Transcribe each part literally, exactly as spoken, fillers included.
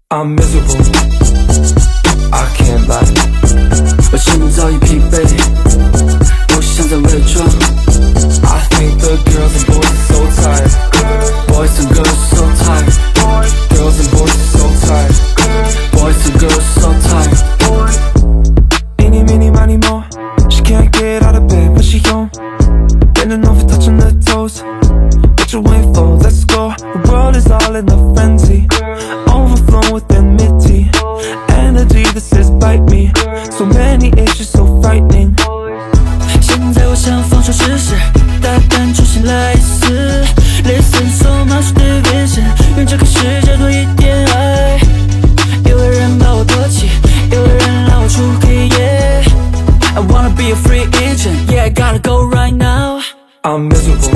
I'm miserable, I can't lie， 我心早已疲惫，不想再伪装。I think the girls and boys are so tired, boys and girls so tired, girls and boys are so tired, boys and girls so tired. Eeny, meeny, miny, mo, she can't get out of bed, but she home, bending over, touching her toes. What you waiting for? Let's go. The world is all in a frenzy, overflowing with enmity, energy that says bite me. So many issues, so frightening. 现在我想放手试试，大胆重新来一次。Listen so much division， 愿这个世界多一点爱。有个人把我唾弃，有个人让我出黑夜。I wanna be a free agent, yeah I gotta go right now. I'm miserable,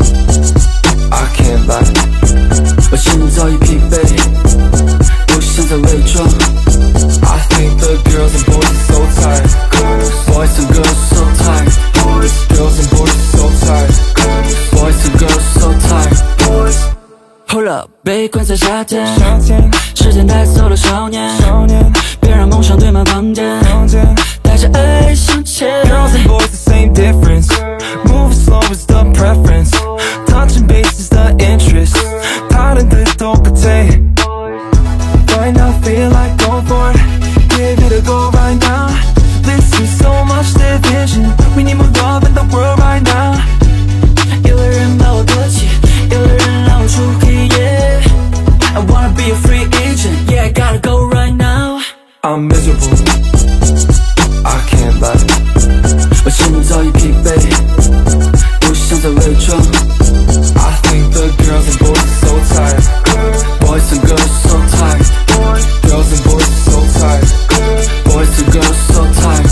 I can't lie， 我心早已疲惫，不想再伪装。I think the girls and boys are so tired, boys and girls so tired, girls and boys are so tired, boys and girls so tired. Hold up， 被困在夏天， 夏天， 时间带走了少年， 少年， 别让梦想堆满房间， 房间， 带着爱向前。 Girls and boys the same difference, moving slow is the preference, touching base is the interest. 다른 뜻도 끝에 right now feel like going for it, give it a go right now. Listen so much division, we need more love in the world right now. 有个人把我唾弃，有个人让我出黑夜。I wanna be a free agent, yeah I gotta go right now. I'm miserable, I can't lie， 我心早已疲惫，不想再伪装。I think the girls and boys are so tired, boys and girls so tired, girls and boys are so tired, boys and girls so tired.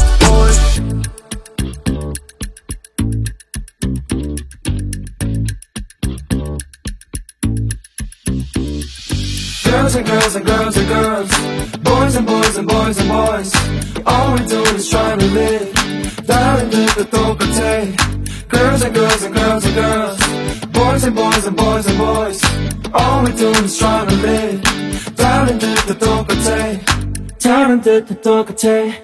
Girls and girls and girls and girls, boys and boys and boys and boys, all we do is try to live, 다른 뜻도 똑같아. Girls and girls and girls and girls, boys and boys and boys and boys, all we do is try to live, 다른 뜻도 똑같아, 다른 뜻도 똑같아.